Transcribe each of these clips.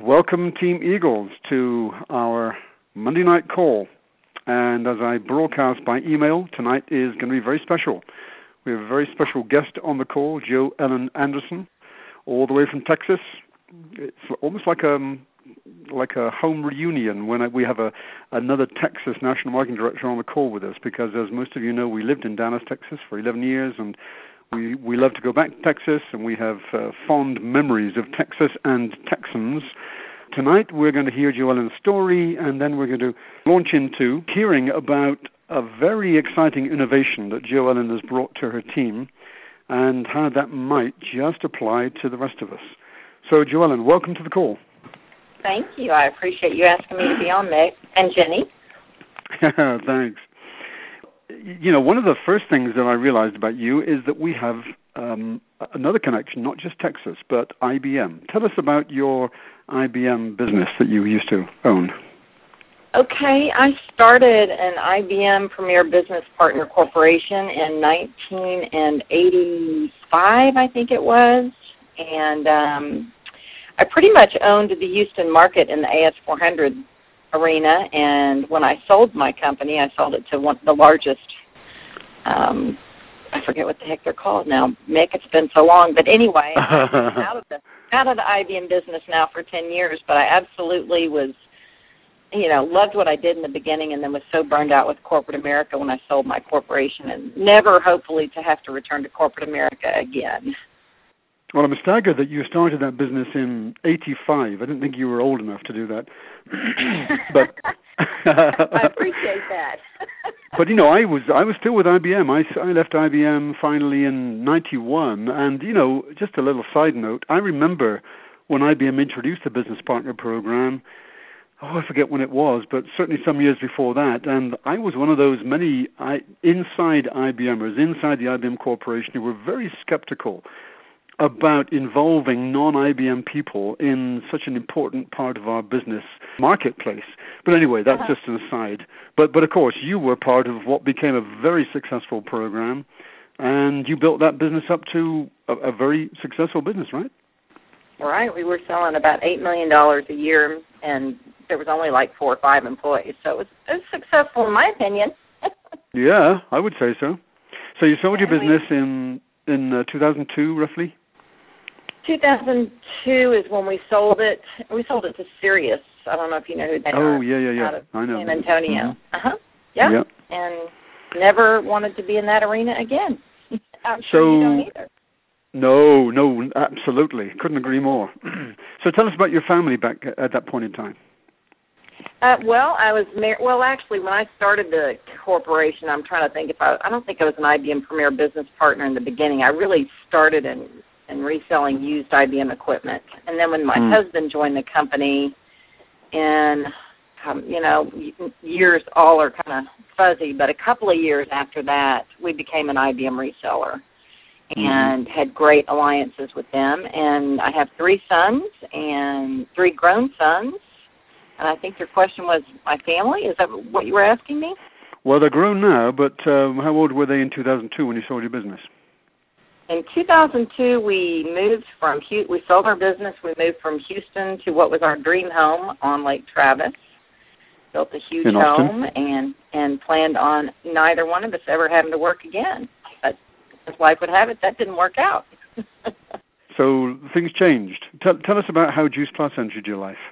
Welcome, Team Eagles, to our Monday night call. And as I broadcast by email, tonight is going to be very special. We have a very special guest on the call, Jo Ellen Anderson, all the way from Texas. It's almost like a home reunion when we have another Texas National Marketing Director on the call with us, because as most of you know, we lived in Dallas, Texas for 11 years, and we love to go back to Texas, and we have fond memories of Texas and Texans. Tonight we're going to hear Jo Ellen's story, and then we're going to launch into hearing about a very exciting innovation that Jo Ellen has brought to her team and how that might just apply to the rest of us. So, Jo Ellen, welcome to the call. Thank you. I appreciate you asking me to be on, Nick and Jenny. Thanks. You know, one of the first things that I realized about you is that we have another connection, not just Texas, but IBM. Tell us about your IBM business that you used to own. Okay, I started an IBM Premier Business Partner Corporation in 1985, I think it was, and I pretty much owned the Houston market in the AS400 arena, and when I sold my company, I sold it to the largest, I forget what the heck they're called now, Mick, it's been so long, but anyway, I'm out of the IBM business now for 10 years, but I absolutely was, loved what I did in the beginning and then was so burned out with corporate America when I sold my corporation and never, hopefully, to have to return to corporate America again. Well, I'm staggered that you started that business in 85. I didn't think you were old enough to do that. But I appreciate that. But, I was still with IBM. I left IBM finally in 91. And, just a little side note, I remember when IBM introduced the Business Partner Program, I forget when it was, but certainly some years before that. And I was one of those many inside IBMers, inside the IBM Corporation, who were very skeptical about involving non-IBM people in such an important part of our business marketplace. But anyway, that's just an aside. But of course, you were part of what became a very successful program, and you built that business up to a very successful business, right? Right. We were selling about $8 million a year, and there was only like 4 or 5 employees. So it was successful, in my opinion. Yeah, I would say so. So you sold your business in 2002, roughly? 2002 is when we sold it. We sold it to Sirius. I don't know if you know who they are. Oh, yeah. Out of I know. San Antonio. Mm-hmm. Yeah. Yep. And never wanted to be in that arena again. I'm sure you don't either. No, absolutely. Couldn't agree more. So tell us about your family back at that point in time. Well, I was married. Well, actually, when I started the corporation, I'm trying to think I don't think I was an IBM Premier Business Partner in the beginning. I really started in reselling used IBM equipment. And then when my husband joined the company, and, years all are kind of fuzzy, but a couple of years after that, we became an IBM reseller and had great alliances with them. And I have 3 sons and 3 grown sons. And I think your question was my family. Is that what you were asking me? Well, they're grown now, but how old were they in 2002 when you sold your business? In 2002, we sold our business. We moved from Houston to what was our dream home on Lake Travis. Built a huge home and planned on neither one of us ever having to work again. But as life would have it, that didn't work out. So things changed. Tell us about how Juice Plus entered your life.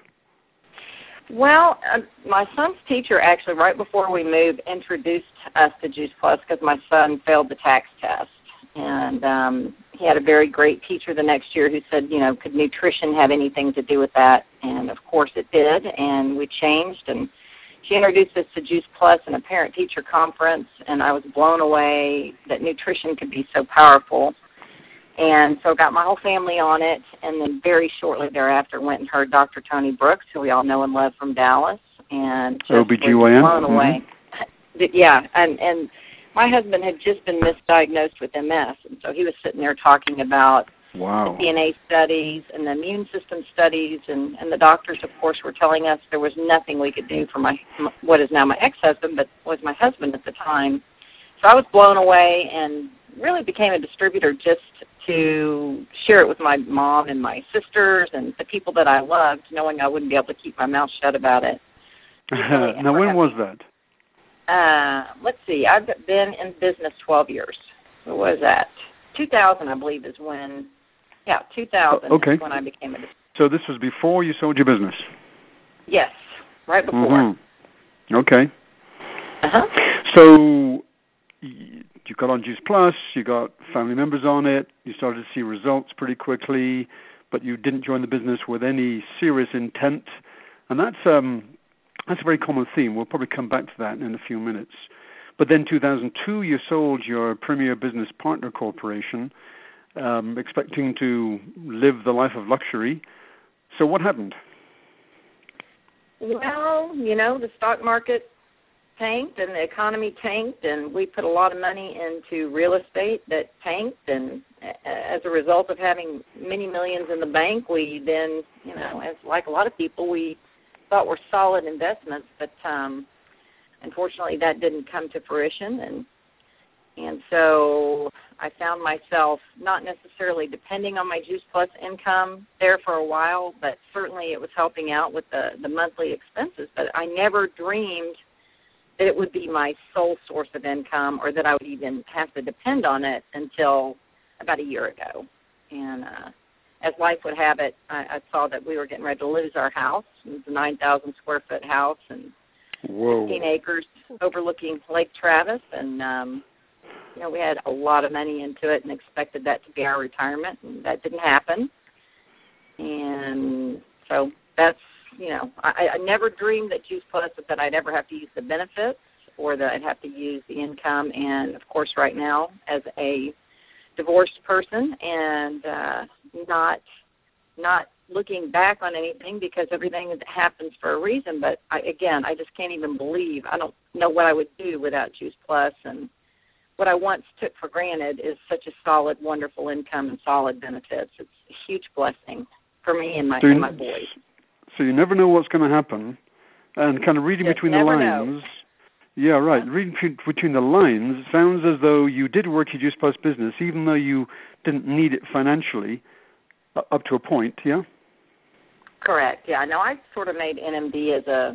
Well, my son's teacher actually, right before we moved, introduced us to Juice Plus because my son failed the tax test. And he had a very great teacher the next year who said, could nutrition have anything to do with that? And, of course, it did, and we changed. And she introduced us to Juice Plus in a parent-teacher conference, and I was blown away that nutrition could be so powerful. And so got my whole family on it, and then very shortly thereafter went and heard Dr. Tony Brooks, who we all know and love from Dallas, and just OBGYN. was blown away. Yeah, and my husband had just been misdiagnosed with MS, and so he was sitting there talking about the DNA studies and the immune system studies, and the doctors, of course, were telling us there was nothing we could do for what is now my ex-husband, but was my husband at the time. So I was blown away, and really became a distributor just to share it with my mom and my sisters and the people that I loved, knowing I wouldn't be able to keep my mouth shut about it. Really, now, when was that? Let's see. I've been in business 12 years. What was that? 2000, I believe, is when. Yeah, 2000 okay. is when I became a distributor. So this was before you sold your business? Yes, right before. Mm-hmm. Okay. Uh-huh. So you got on Juice Plus, you got family members on it, you started to see results pretty quickly, but you didn't join the business with any serious intent. And that's a very common theme. We'll probably come back to that in a few minutes. But then 2002, you sold your Premier Business Partner Corporation, expecting to live the life of luxury. So what happened? Well, the stock market tanked and the economy tanked, and we put a lot of money into real estate that tanked, and as a result of having many millions in the bank, we then, as like a lot of people, we thought were solid investments, but unfortunately that didn't come to fruition, and so I found myself not necessarily depending on my Juice Plus income there for a while, but certainly it was helping out with the monthly expenses, but I never dreamed that it would be my sole source of income or that I would even have to depend on it until about a year ago. And as life would have it, I saw that we were getting ready to lose our house. It was a 9,000 square foot house and 15 acres overlooking Lake Travis, and we had a lot of money into it and expected that to be our retirement, and that didn't happen. And so that's, I never dreamed that Juice Plus that I'd ever have to use the benefits or that I'd have to use the income. And, of course, right now as a divorced person and not looking back on anything because everything happens for a reason. But, I just can't even believe. I don't know what I would do without Juice Plus, and what I once took for granted is such a solid, wonderful income and solid benefits. It's a huge blessing for me and my boys. So you never know what's going to happen, and kind of reading between the lines. Know. Yeah, right. Reading between the lines, it sounds as though you did work your Juice Plus business, even though you didn't need it financially, up to a point. Yeah. Correct. Yeah. No, I sort of made NMD as a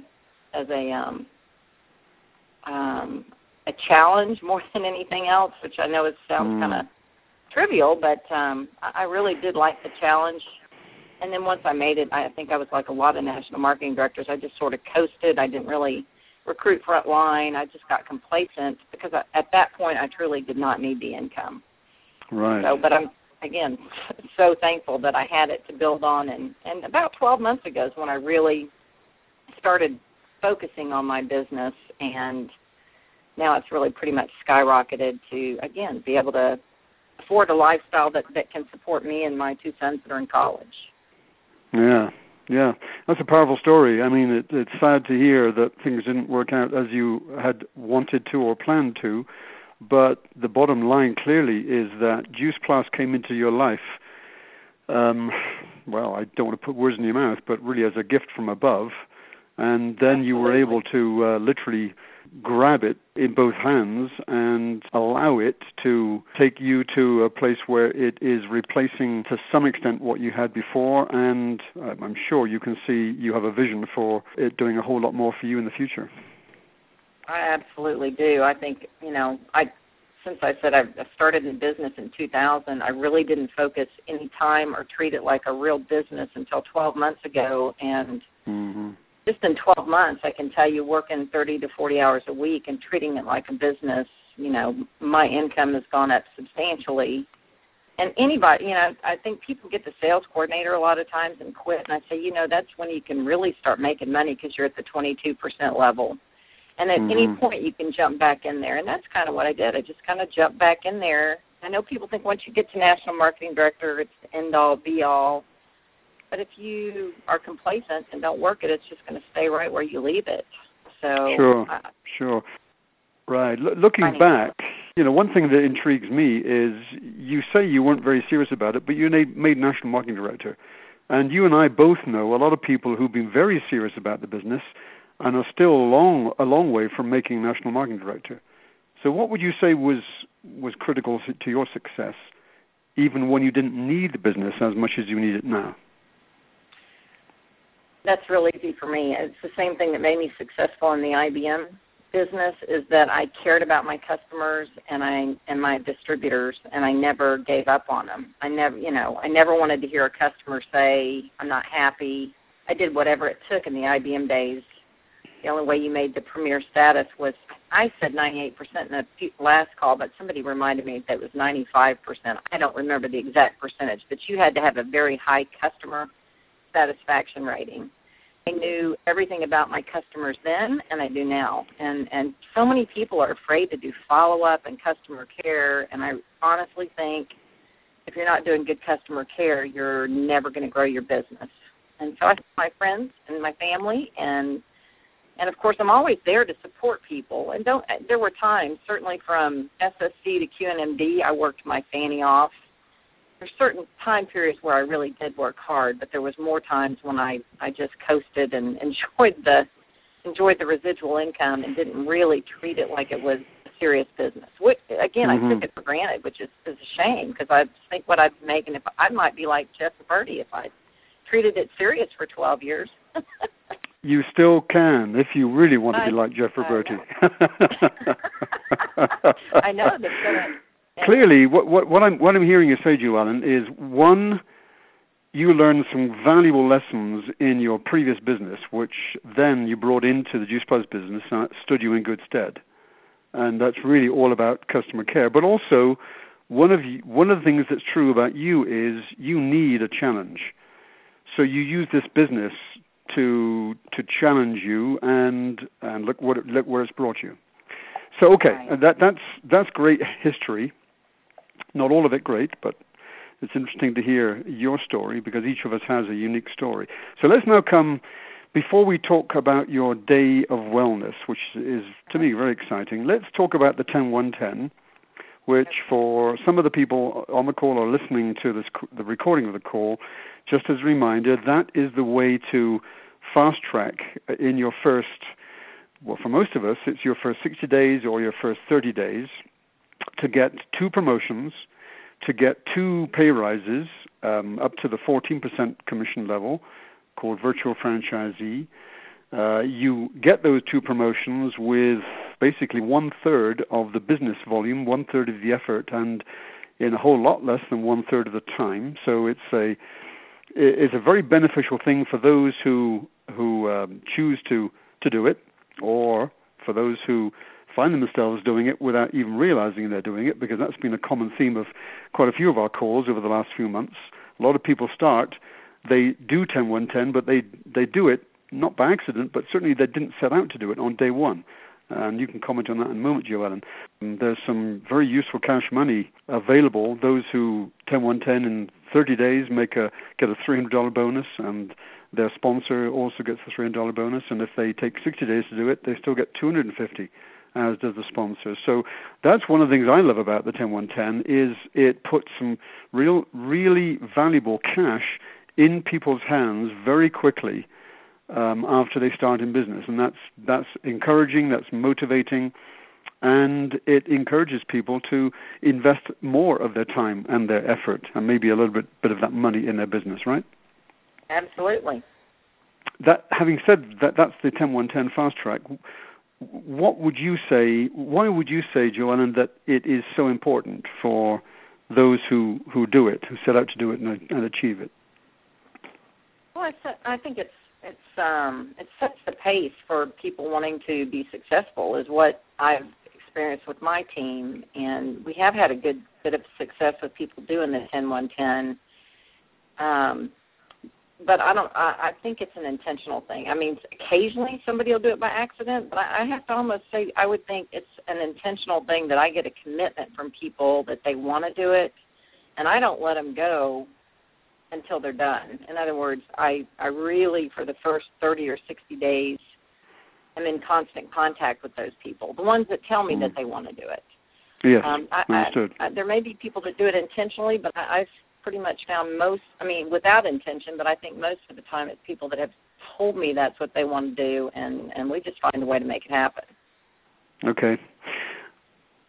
challenge more than anything else, which I know sounds kind of trivial, but I really did like the challenge. And then once I made it, I think I was like a lot of national marketing directors. I just sort of coasted. I didn't really recruit front line. I just got complacent because at that point I truly did not need the income. Right. So, but I'm, again, so thankful that I had it to build on. And about 12 months ago is when I really started focusing on my business, and now it's really pretty much skyrocketed to, again, be able to afford a lifestyle that can support me and my two sons that are in college. Yeah. That's a powerful story. I mean, it's sad to hear that things didn't work out as you had wanted to or planned to, but the bottom line clearly is that Juice Plus came into your life, well, I don't want to put words in your mouth, but really as a gift from above, and then you were able to literally grab it in both hands and allow it to take you to a place where it is replacing to some extent what you had before, and I'm sure you can see you have a vision for it doing a whole lot more for you in the future. I absolutely do. I think, since I said I started in business in 2000, I really didn't focus any time or treat it like a real business until 12 months ago, and just in 12 months, I can tell you, working 30 to 40 hours a week and treating it like a business, my income has gone up substantially. And anybody, I think people get the sales coordinator a lot of times and quit, and I say, that's when you can really start making money because you're at the 22% level. And at any point, you can jump back in there, and that's kind of what I did. I just kind of jumped back in there. I know people think once you get to national marketing director, it's the end-all, be-all. But if you are complacent and don't work it, it's just going to stay right where you leave it. So Sure. Right. Looking back, one thing that intrigues me is you say you weren't very serious about it, but you made national marketing director. And you and I both know a lot of people who've been very serious about the business and are still a long way from making national marketing director. So what would you say was critical to your success, even when you didn't need the business as much as you need it now? That's real easy for me. It's the same thing that made me successful in the IBM business, is that I cared about my customers and my distributors, and I never gave up on them. I never wanted to hear a customer say, I'm not happy. I did whatever it took in the IBM days. The only way you made the premier status was, I said 98% in the last call, but somebody reminded me that it was 95%. I don't remember the exact percentage, but you had to have a very high customer satisfaction rating. I knew everything about my customers then, and I do now. And so many people are afraid to do follow-up and customer care, and I honestly think if you're not doing good customer care, you're never going to grow your business. And so I thank my friends and my family, and of course I'm always there to support people. And there were times, certainly from SSC to QNMD, I worked my fanny off. There's certain time periods where I really did work hard, but there was more times when I just coasted and enjoyed the residual income and didn't really treat it like it was a serious business. Which, again, I took it for granted, which is a shame, because I think what I'd make, and if I might be like Jeff Bertie if I treated it serious for 12 years. You still can, if you really want to be like Jeff Bertie. I know that's good. Clearly, what I'm hearing you say, Joellen, is one, you learned some valuable lessons in your previous business, which then you brought into the Juice Plus business and stood you in good stead. And that's really all about customer care. But also, one of the things that's true about you is you need a challenge. So you use this business to challenge you, and look where it's brought you. So okay, right. That's great history. Not all of it great, but it's interesting to hear your story because each of us has a unique story. So let's now come, before we talk about your day of wellness, which is, to me, very exciting, let's talk about the 10-1-10, which for some of the people on the call or listening to the recording of the call, just as a reminder, that is the way to fast track in your first, well, for most of us, it's your first 60 days or your first 30 days, to get 2 promotions, to get 2 pay rises up to the 14% commission level, called virtual franchisee. You get those 2 promotions with basically 1/3 of the business volume, 1/3 of the effort, and in a whole lot less than 1/3 of the time. So it's a very beneficial thing for those who choose to do it, or for those who find themselves doing it without even realizing they're doing it, because that's been a common theme of quite a few of our calls over the last few months. A lot of people they do 10-1-10, but they do it not by accident, but certainly they didn't set out to do it on day one. And you can comment on that in a moment, Joellen. There's some very useful cash money available. Those who 10-1-10 in 30 days get a $300 bonus, and their sponsor also gets the $300 bonus. And if they take 60 days to do it, they still get $250. As does the sponsor. So that's one of the things I love about the 10-1-10 is it puts some really valuable cash in people's hands very quickly after they start in business. And that's encouraging, that's motivating, and it encourages people to invest more of their time and their effort and maybe a little bit of that money in their business, right? Absolutely. That, having said that, that's the 10-1-10 fast track. What would you say? Why would you say, Joellen, that it is so important for those who do it, who set out to do it and achieve it? Well, I think it sets the pace for people wanting to be successful, is what I've experienced with my team, and we have had a good bit of success with people doing the 10-1-10. But I think it's an intentional thing. I mean, occasionally somebody will do it by accident, but I have to almost say I would think it's an intentional thing that I get a commitment from people that they want to do it, and I don't let them go until they're done. In other words, I really, for the first 30 or 60 days, am in constant contact with those people, the ones that tell me that they want to do it. Yes, understood. There may be people that do it intentionally, but I've pretty much found without intention, but I think most of the time it's people that have told me that's what they want to do, and we just find a way to make it happen. Okay.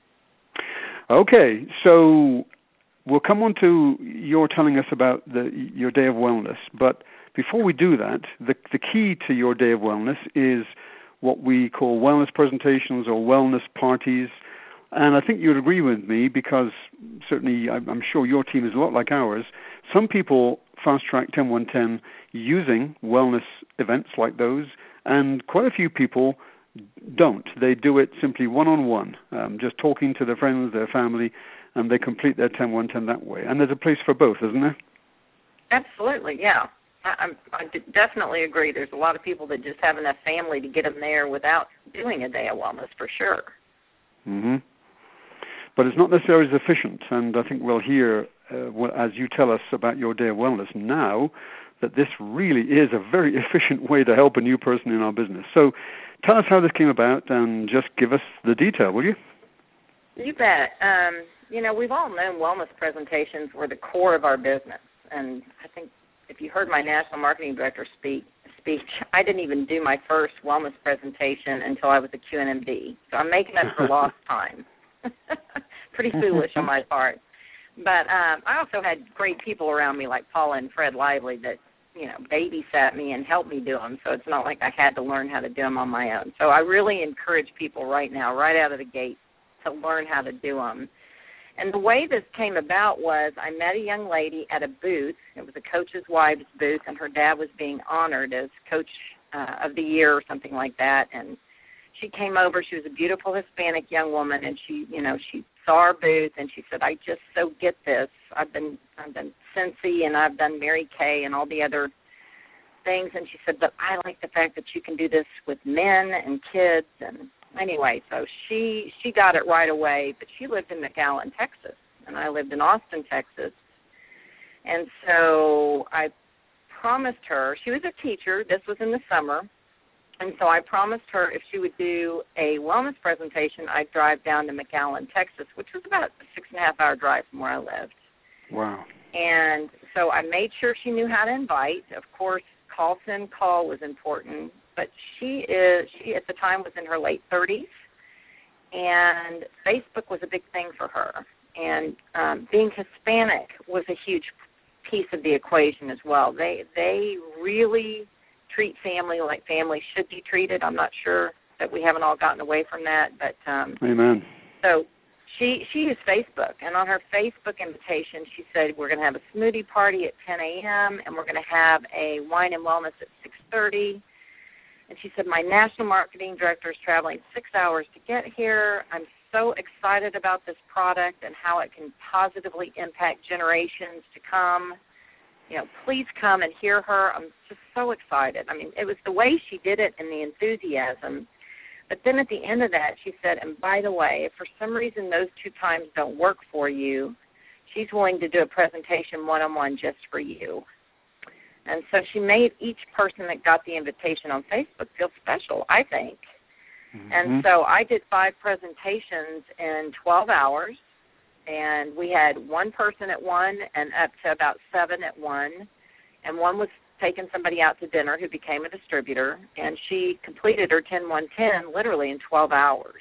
Okay, so we'll come on to your telling us about your Day of Wellness. But before we do that, the key to your Day of Wellness is what we call wellness presentations or wellness parties. And I think you'd agree with me because certainly I'm sure your team is a lot like ours. Some people fast-track 10-1-10 using wellness events like those, and quite a few people don't. They do it simply one-on-one, just talking to their friends, their family, and they complete their 10-1-10 that way. And there's a place for both, isn't there? Absolutely, yeah. I definitely agree. There's a lot of people that just have enough family to get them there without doing a Day of Wellness, for sure. Mm-hmm. But it's not necessarily as efficient, and I think we'll hear, as you tell us about your Day of Wellness now, that this really is a very efficient way to help a new person in our business. So tell us how this came about and just give us the detail, will you? You bet. We've all known wellness presentations were the core of our business, and I think if you heard my National Marketing Director speech, I didn't even do my first wellness presentation until I was a QNMD. So I'm making up for lost time. Pretty foolish on my part. But I also had great people around me like Paula and Fred Lively that, babysat me and helped me do them. So it's not like I had to learn how to do them on my own. So I really encourage people right now, right out of the gate, to learn how to do them. And the way this came about was I met a young lady at a booth. It was a Coach's Wives booth, and her dad was being honored as Coach of the Year or something like that. And she came over. She was a beautiful Hispanic young woman, and she saw our booth, and she said, "I just so get this. I've done Scentsy, and I've done Mary Kay and all the other things." And she said, "But I like the fact that you can do this with men and kids." And anyway, so she got it right away, but she lived in McAllen, Texas, and I lived in Austin, Texas. And so I promised her, she was a teacher, this was in the summer, and so I promised her if she would do a wellness presentation, I'd drive down to McAllen, Texas, which was about a 6.5-hour drive from where I lived. Wow. And so I made sure she knew how to invite. Of course, call was important. But she at the time was in her late 30s, and Facebook was a big thing for her. And being Hispanic was a huge piece of the equation as well. They really treat family like family should be treated. I'm not sure that we haven't all gotten away from that, but Amen. So she used Facebook, and on her Facebook invitation, she said we're going to have a smoothie party at 10 a.m. and we're going to have a wine and wellness at 6:30. And she said, my national marketing director is traveling 6 hours to get here. I'm so excited about this product and how it can positively impact generations to come. Please come and hear her. I'm just so excited. I mean, it was the way she did it and the enthusiasm. But then at the end of that, she said, and by the way, if for some reason those 2 times don't work for you, she's willing to do a presentation one-on-one just for you. And so she made each person that got the invitation on Facebook feel special, I think. Mm-hmm. And so I did 5 presentations in 12 hours, and we had 1 person at 1 and up to about 7 at 1, and 1 was taking somebody out to dinner who became a distributor, and she completed her 10-1-10 literally in 12 hours.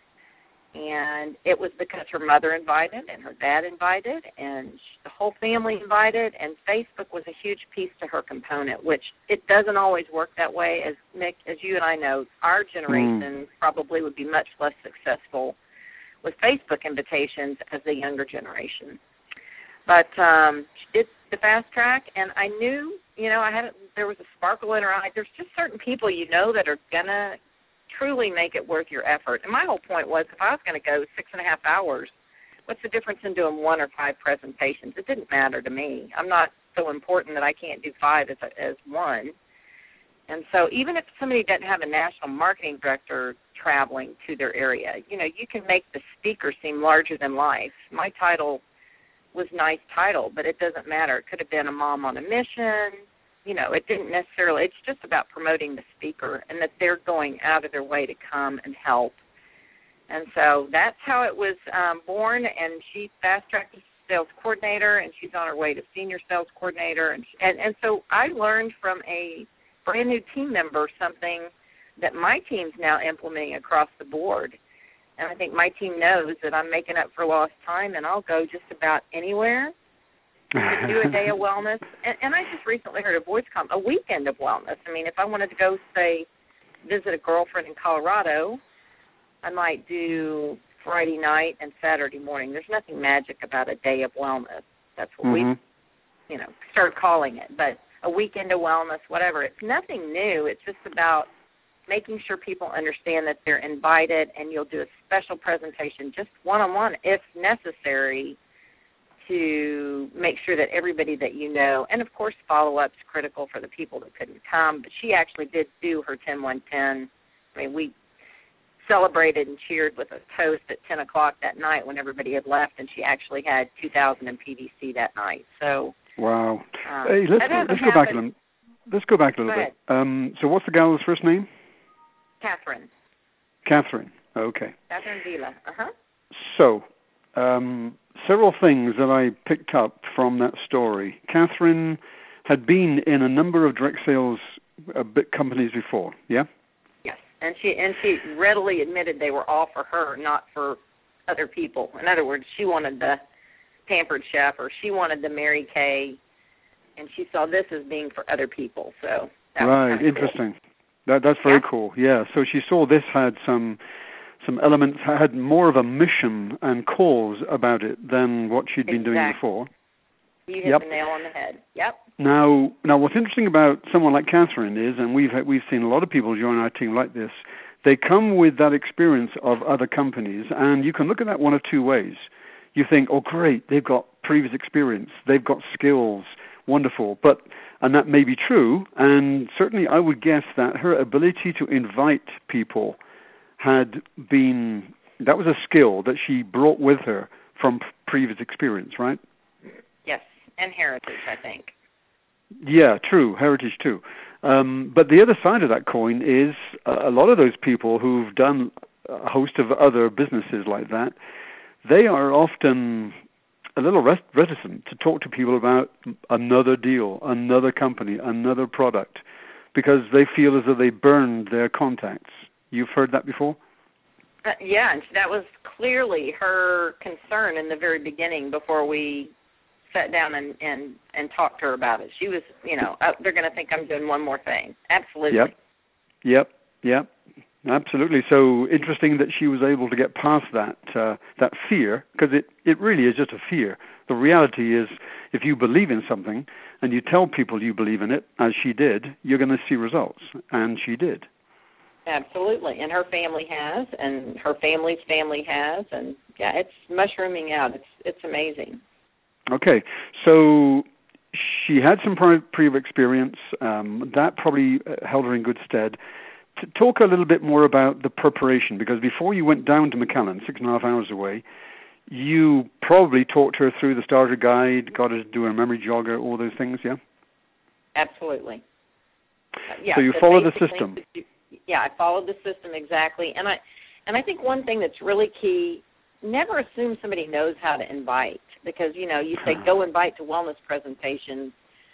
And it was because her mother invited and her dad invited and the whole family invited, and Facebook was a huge piece to her component, which it doesn't always work that way. As Nick, as you and I know, our generation probably would be much less successful with Facebook invitations as the younger generation. But she did the fast track, and I knew, there was a sparkle in her eye. There's just certain people that are going to truly make it worth your effort. And my whole point was if I was going to go 6.5 hours, what's the difference in doing 1 or 5 presentations? It didn't matter to me. I'm not so important that I can't do 5 as 1. And so even if somebody doesn't have a national marketing director traveling to their area, you can make the speaker seem larger than life. My title was a nice title, but it doesn't matter. It could have been a mom on a mission. It didn't necessarily, it's just about promoting the speaker and that they're going out of their way to come and help. And so that's how it was born, and she fast-tracked to sales coordinator, and she's on her way to senior sales coordinator. And so I learned from a brand-new team member something that my team's now implementing across the board. And I think my team knows that I'm making up for lost time, and I'll go just about anywhere to do a day of wellness. And I just recently heard a weekend of wellness. I mean, if I wanted to go, say, visit a girlfriend in Colorado, I might do Friday night and Saturday morning. There's nothing magic about a day of wellness. That's what we, started calling it. But a weekend of wellness, whatever. It's nothing new. It's just about making sure people understand that they're invited, and you'll do a special presentation, just one-on-one if necessary, to make sure that everybody that you know, and of course follow-up's critical for the people that couldn't come, but she actually did do her 10-1-10. I mean, we celebrated and cheered with a toast at 10 o'clock that night when everybody had left, and she actually had 2,000 in PVC that night. So wow. Hey, let's go back a little. Let's go back a little bit. So what's the gal's first name? Catherine. Catherine. Okay. Catherine Vila. So, several things that I picked up from that story. Catherine had been in a number of direct sales companies before, yeah? Yes, and she readily admitted they were all for her, not for other people. In other words, she wanted the Pampered Chef, or she wanted the Mary Kay, and she saw this as being for other people. So that was kind of interesting. Cool. That's very cool. Yeah. So she saw this had some elements, had more of a mission and cause about it than what she'd been doing before. You hit the nail on the head. Yep. Now, what's interesting about someone like Catherine is, and we've seen a lot of people join our team like this, they come with that experience of other companies, and you can look at that one of two ways. You think, oh, great, they've got previous experience, they've got skills, wonderful, and that may be true, and certainly I would guess that her ability to invite people that was a skill that she brought with her from previous experience, right? Yes, and heritage, I think. Yeah, true, heritage too. But the other side of that coin is a lot of those people who've done a host of other businesses like that, they are often a little reticent to talk to people about another deal, another company, another product, because they feel as though they burned their contacts. You've heard that before? Yeah, and that was clearly her concern in the very beginning before we sat down and talked to her about it. She was, they're going to think I'm doing one more thing. Absolutely. Yep. Absolutely. So interesting that she was able to get past that fear, because it really is just a fear. The reality is, if you believe in something and you tell people you believe in it, as she did, you're going to see results, and she did. Absolutely, and her family has, and her family's family has, and yeah, it's mushrooming out. It's amazing. Okay, so she had some previous experience. That probably held her in good stead. Talk a little bit more about the preparation, because before you went down to McAllen, 6.5 hours away, you probably talked her through the starter guide, got her to do a memory jogger, all those things, yeah? Absolutely. So you follow the system. Yeah, I followed the system exactly. And I think one thing that's really key, never assume somebody knows how to invite, because, you say go invite to wellness presentations.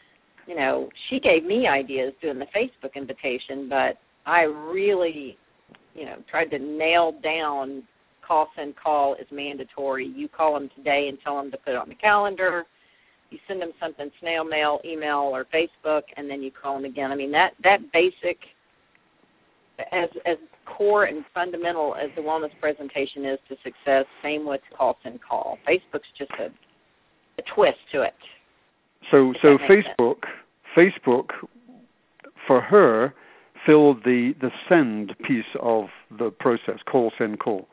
She gave me ideas doing the Facebook invitation, but I really, tried to nail down send call is mandatory. You call them today and tell them to put it on the calendar. You send them something, snail mail, email, or Facebook, and then you call them again. I mean, that basic, as core and fundamental as the wellness presentation is to success, same with send call. Facebook's just a twist to it. So Facebook, for her, filled the send piece of the process, send call.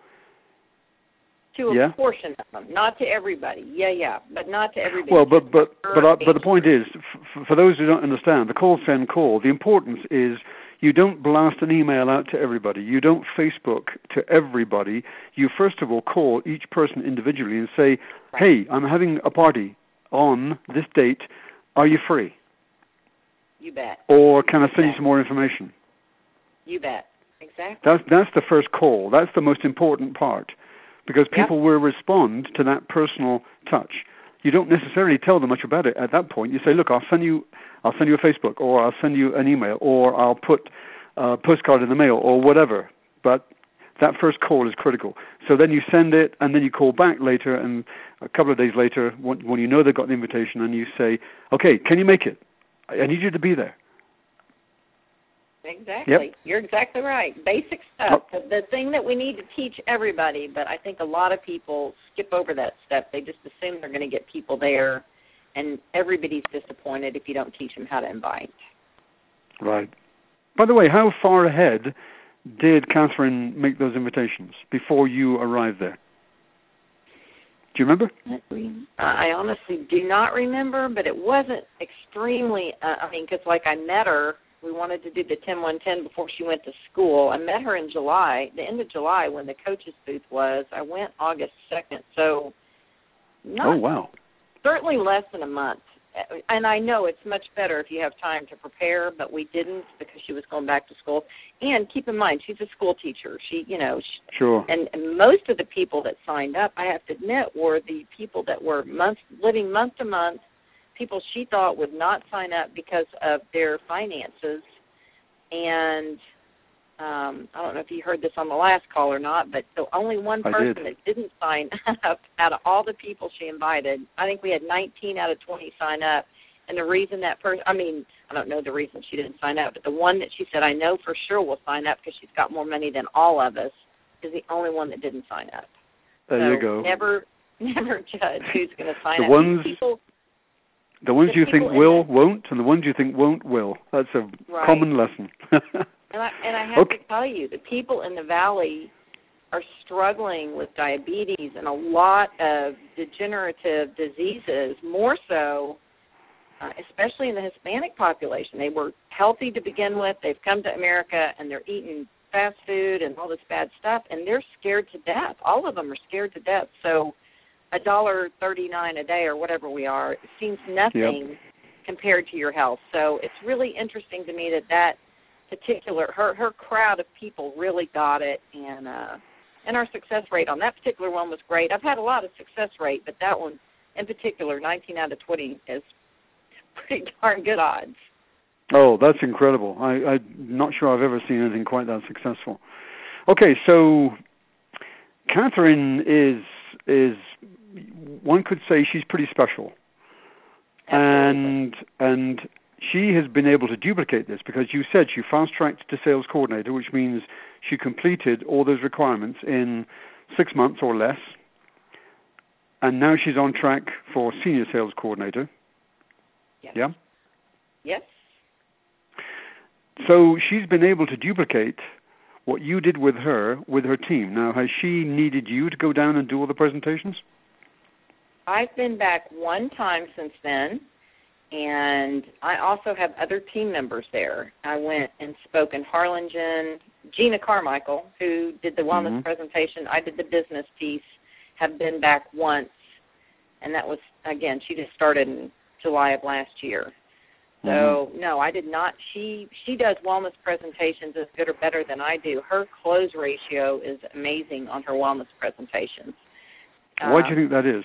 To a portion of them, not to everybody. Yeah, but not to everybody. Well, but the point is, for those who don't understand, the send call, the importance is you don't blast an email out to everybody. You don't Facebook to everybody. You first of all call each person individually and say, hey, I'm having a party on this date. Are you free? You bet. Or can I send you some more information? You bet. Exactly. That's the first call. That's the most important part, because people will respond to that personal touch. You don't necessarily tell them much about it at that point. You say, look, I'll send you a Facebook, or I'll send you an email, or I'll put a postcard in the mail, or whatever. But That first call is critical. So then you send it, and then you call back later, and a couple of days later, when you know they've got the invitation, and you say, okay, can you make it? I need you to be there. Exactly. Yep. You're exactly right. Basic stuff. Oh. The thing that we need to teach everybody, but I think a lot of people skip over that step. They just assume they're going to get people there, and everybody's disappointed if you don't teach them how to invite. Right. By the way, how far ahead did Catherine make those invitations before you arrived there? Do you remember? I honestly do not remember, but it wasn't extremely, because like I met her, we wanted to do the 10-1-10 before she went to school. I met her in July, the end of July when the coach's booth was. I went August 2nd, so certainly less than a month. And I know it's much better if you have time to prepare, but we didn't because she was going back to school. And keep in mind, she's a school teacher. Sure. And most of the people that signed up, I have to admit, were the people that were living month to month, people she thought would not sign up because of their finances. And I don't know if you heard this on the last call or not, but the only one person that didn't sign up out of all the people she invited, I think we had 19 out of 20 sign up. And the reason that person, I don't know the reason she didn't sign up, but the one that she said, I know for sure will sign up because she's got more money than all of us, is the only one that didn't sign up. There you go. Never judge who's going to sign up. The ones you think will, won't, and the ones you think won't, will. That's a common lesson. And I have to tell you, the people in the Valley are struggling with diabetes and a lot of degenerative diseases, more so, especially in the Hispanic population. They were healthy to begin with. They've come to America, and they're eating fast food and all this bad stuff, and they're scared to death. All of them are scared to death. So $1.39 a day or whatever we are seems nothing compared to your health. So it's really interesting to me that particular her crowd of people really got it, and our success rate on that particular one was great. I've had a lot of success rate, but that one in particular, 19 out of 20, is pretty darn good odds. Oh, that's incredible. I'm not sure I've ever seen anything quite that successful. Okay, so Catherine is one could say she's pretty special. Absolutely. And she has been able to duplicate this because you said she fast-tracked to sales coordinator, which means she completed all those requirements in 6 months or less. And now she's on track for senior sales coordinator. Yes. Yeah? Yes. So she's been able to duplicate what you did with her team. Now, has she needed you to go down and do all the presentations? I've been back one time since then, and I also have other team members there. I went and spoke in Harlingen. Gina Carmichael, who did the wellness presentation, I did the business piece, have been back once, and that was, again, she just started in July of last year. So, no, I did not. She does wellness presentations as good or better than I do. Her close ratio is amazing on her wellness presentations. Why do you think that is?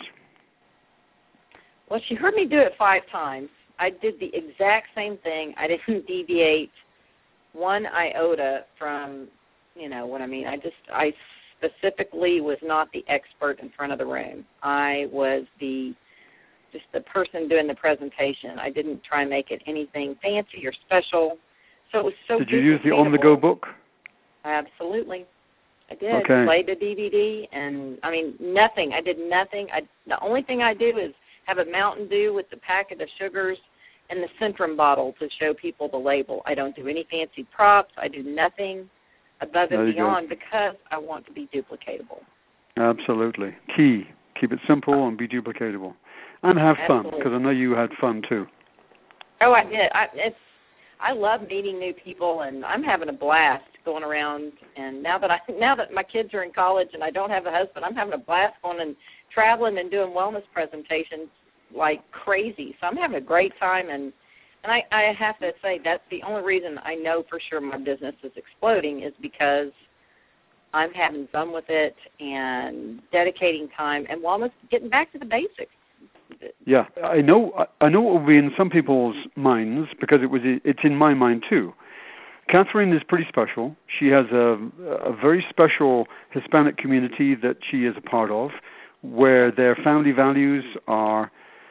Well, she heard me do it 5 times. I did the exact same thing. I didn't deviate one iota from, what I mean. I specifically was not the expert in front of the room. I was just the person doing the presentation. I didn't try and make it anything fancy or special. So it was so Did you use the on-the-go book? Absolutely. I did. Okay. Played the DVD, and, nothing. I did nothing. The only thing I do is have a Mountain Dew with the packet of sugars and the Centrum bottle to show people the label. I don't do any fancy props. I do nothing above and beyond because I want to be duplicatable. Absolutely. Key. Keep it simple and be duplicatable. And have fun, because I know you had fun too. Oh, I did. I love meeting new people, and I'm having a blast going around. And now that my kids are in college and I don't have a husband, I'm having a blast going and traveling and doing wellness presentations like crazy. So I'm having a great time, and I have to say that's the only reason I know for sure my business is exploding is because I'm having fun with it and dedicating time and wellness, getting back to the basics. Yeah, I know it will be in some people's minds because it's in my mind too. Catherine is pretty special. She has a very special Hispanic community that she is a part of, where their family values are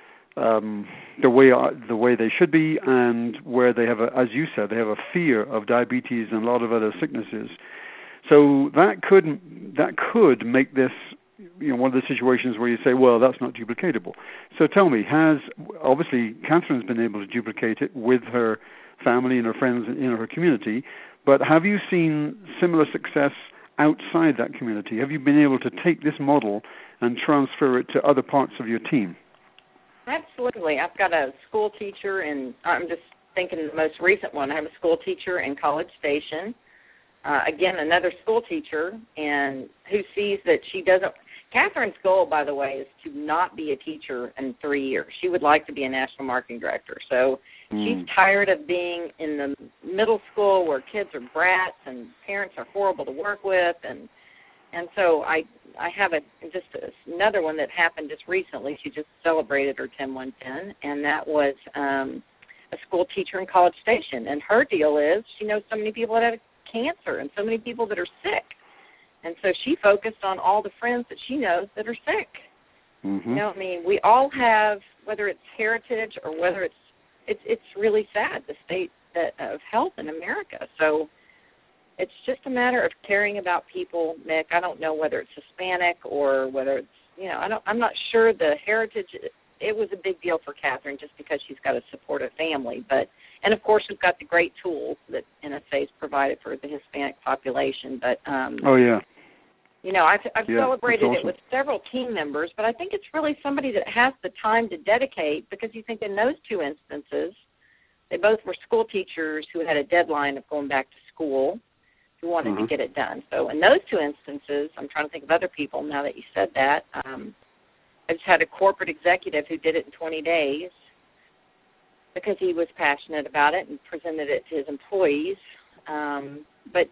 the way they should be, and where they have, as you said, they have a fear of diabetes and a lot of other sicknesses. So that could make this, one of the situations where you say, well, that's not duplicatable. So tell me, obviously Catherine's been able to duplicate it with her family and her friends in her community, but have you seen similar success outside that community? Have you been able to take this model and transfer it to other parts of your team? Absolutely. I've got a school teacher, and I'm just thinking the most recent one. I have a school teacher in College Station. Again, another school teacher, and who sees that she doesn't. Catherine's goal, by the way, is to not be a teacher in 3 years. She would like to be a national marketing director. So she's tired of being in the middle school where kids are brats and parents are horrible to work with, and so I have another one that happened just recently. She just celebrated her 10-1-10, and that was a school teacher in College Station. And her deal is she knows so many people that have cancer and so many people that are sick. And so she focused on all the friends that she knows that are sick. Mm-hmm. We all have, whether it's heritage or whether it's really sad, the state of health in America. So it's just a matter of caring about people, Mick. I don't know whether it's Hispanic or whether it's, I'm not sure the heritage. It was a big deal for Catherine just because she's got a supportive family. And, of course, we've got the great tools that NSA's provided for the Hispanic population. But, oh, yeah. I've celebrated it with several team members, but I think it's really somebody that has the time to dedicate, because you think in those two instances, they both were school teachers who had a deadline of going back to school, who wanted to get it done. So in those two instances, I'm trying to think of other people now that you said that. I just had a corporate executive who did it in 20 days because he was passionate about it and presented it to his employees. But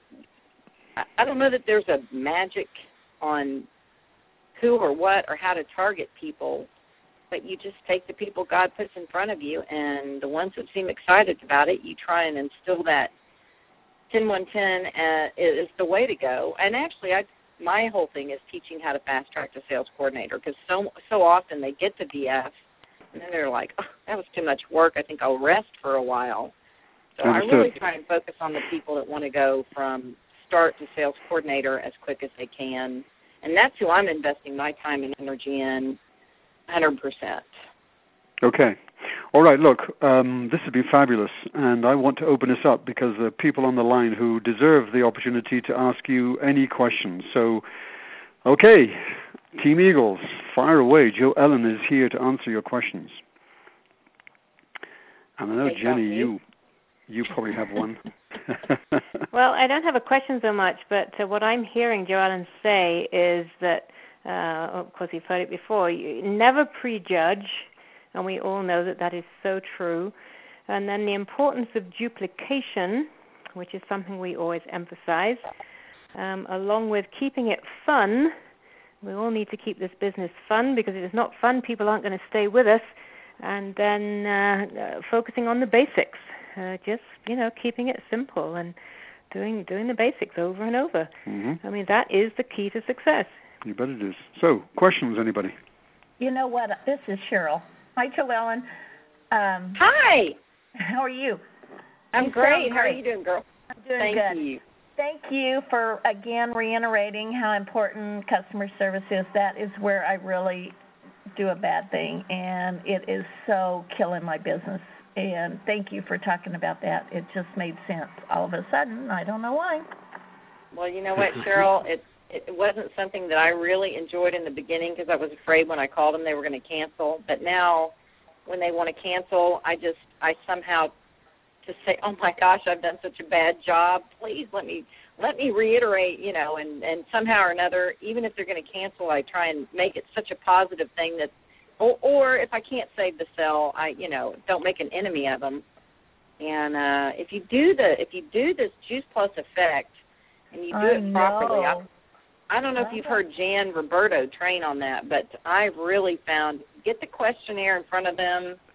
I don't know that there's a magic on who or what or how to target people, but you just take the people God puts in front of you, and the ones that seem excited about it, you try and instill that 10-1-10 is the way to go. And actually, my whole thing is teaching how to fast-track to sales coordinator, because so often they get to VF, and then they're like, oh, that was too much work. I think I'll rest for a while. So I really try and focus on the people that want to go from start to sales coordinator as quick as they can. And that's who I'm investing my time and energy in 100%. Okay. All right, look, this has been fabulous, and I want to open this up because there are people on the line who deserve the opportunity to ask you any questions. So, okay, Team Eagles, fire away. Jill Ellen is here to answer your questions. And I know, Jenny, you probably have one. Well, I don't have a question so much, but what I'm hearing Joe Ellen say is that, of course, you've heard it before, you never prejudge, and we all know that is so true. And then the importance of duplication, which is something we always emphasize, along with keeping it fun. We all need to keep this business fun, because if it's not fun, people aren't going to stay with us. And then focusing on the basics, just, keeping it simple and doing the basics over and over. Mm-hmm. I mean, that is the key to success. You bet it is. So, questions, anybody? You know what? This is Cheryl. Hi, Ellen. Hi. How are you? I'm great. How are you doing, girl? I'm doing good. Thank you. Thank you for, again, reiterating how important customer service is. That is where I really do a bad thing, and it is so killing my business. And thank you for talking about that. It just made sense all of a sudden. I don't know why. Well, you know what, Cheryl? It wasn't something that I really enjoyed in the beginning, because I was afraid when I called them they were going to cancel. But now when they want to cancel, I somehow just say, oh, my gosh, I've done such a bad job. Please let me reiterate, and somehow or another, even if they're going to cancel, I try and make it such a positive thing that, or if I can't save the sale, I don't make an enemy of them. And if you do this Juice Plus effect and you do it properly, I don't know if you've heard Jan Roberto train on that, but I've really found, get the questionnaire in front of them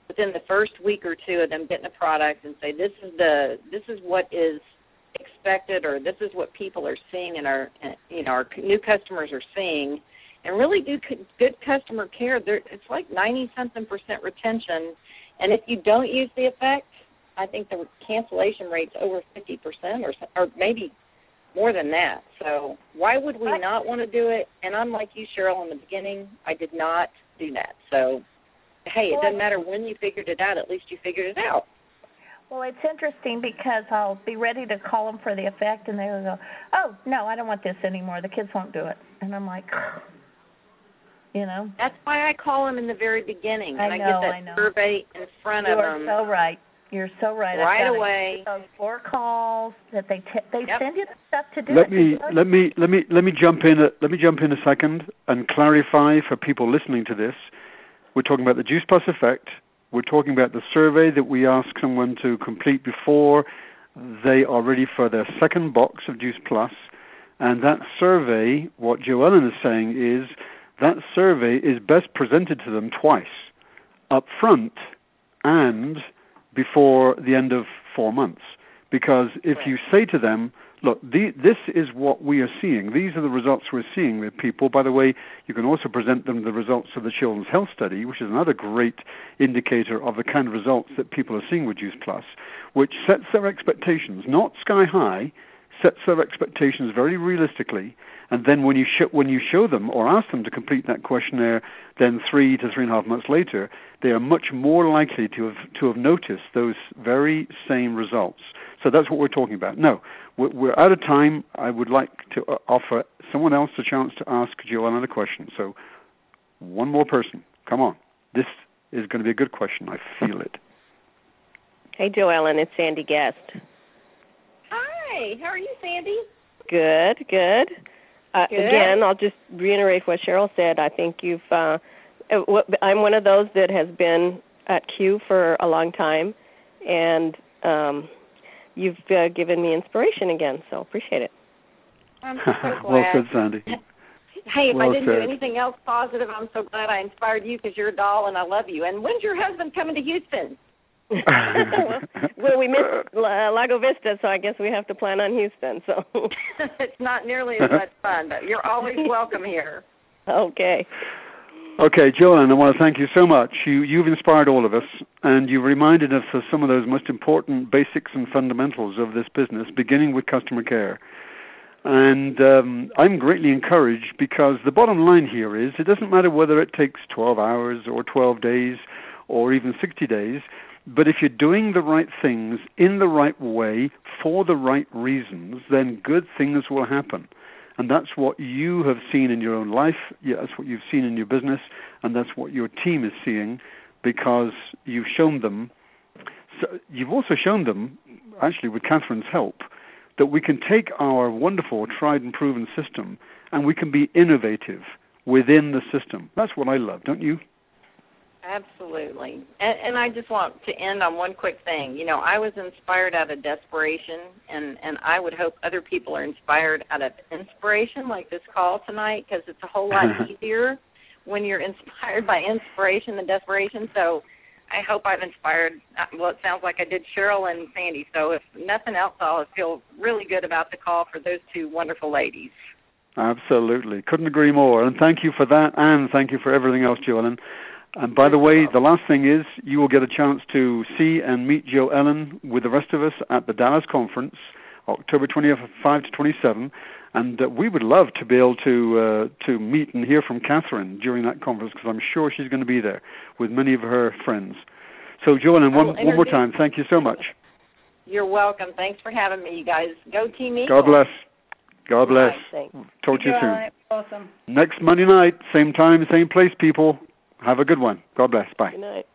within the first week or two of them getting a product and say, this is what is expected, or this is what people are seeing and our new customers are seeing, and really do good customer care. It's like 90-something% retention, and if you don't use the effect, I think the cancellation rate's over 50% or maybe more than that. So why would we not want to do it? And unlike you, Cheryl, in the beginning, I did not do that. So, hey, it doesn't matter when you figured it out. At least you figured it out. Well, it's interesting because I'll be ready to call them for the effect, and they'll go, oh, no, I don't want this anymore. The kids won't do it. And I'm like, you know. That's why I call them in the very beginning. And I get that survey in front of them. You are so right. You're so right. Right away. Those 4 calls that they send you the stuff to do. Let me jump in. Let me jump in a second and clarify for people listening to this. We're talking about the Juice Plus effect. We're talking about the survey that we ask someone to complete before they are ready for their second box of Juice Plus. And that survey, what Joellen is saying is that survey is best presented to them twice, up front and before the end of 4 months. Because if you say to them, look, this is what we are seeing. These are the results we're seeing with people. By the way, you can also present them the results of the Children's Health Study, which is another great indicator of the kind of results that people are seeing with Juice Plus, which sets their expectations, not sky high, sets their expectations very realistically. And then when you show them or ask them to complete that questionnaire, then 3 to 3.5 months later, they are much more likely to have noticed those very same results. So that's what we're talking about. No, we're out of time. I would like to offer someone else a chance to ask Joellen a question. So one more person. Come on. This is going to be a good question. I feel it. Hey, Joellen. It's Sandy Guest. Hi. How are you, Sandy? Good. Again, I'll just reiterate what Cheryl said. I think I'm one of those that has been at Q for a long time, and you've given me inspiration again, so appreciate it. I'm so glad. Well said, Sandy. Hey, if I didn't do anything else positive, I'm so glad I inspired you because you're a doll and I love you. And when's your husband coming to Houston? Well, we missed Lago Vista, so I guess we have to plan on Houston. So it's not nearly as much fun, but you're always welcome here. Okay. Okay, Joellen, I want to thank you so much. You've inspired all of us, and you've reminded us of some of those most important basics and fundamentals of this business, beginning with customer care. And I'm greatly encouraged because the bottom line here is it doesn't matter whether it takes 12 hours or 12 days or even 60 days, but if you're doing the right things in the right way for the right reasons, then good things will happen. And that's what you have seen in your own life, that's what you've seen in your business, and that's what your team is seeing because you've shown them. So you've also shown them, actually with Catherine's help, that we can take our wonderful tried and proven system and we can be innovative within the system. That's what I love, don't you? Absolutely. And I just want to end on one quick thing. You know, I was inspired out of desperation, and I would hope other people are inspired out of inspiration like this call tonight because it's a whole lot easier when you're inspired by inspiration than desperation. So I hope I've inspired, well, it sounds like I did Cheryl and Sandy. So if nothing else, I'll feel really good about the call for those two wonderful ladies. Absolutely. Couldn't agree more. And thank you for that, and thank you for everything else, Joellen. And by the way, the last thing is you will get a chance to see and meet Joellen with the rest of us at the Dallas conference, October 25 to 27. And we would love to be able to meet and hear from Catherine during that conference because I'm sure she's going to be there with many of her friends. So, Joellen, one more time, thank you so much. You're welcome. Thanks for having me, you guys. Go Team Eagle. God bless. God bless. Right, talk to you soon. Awesome. Next Monday night, same time, same place, people. Have a good one. God bless. Bye. Good night.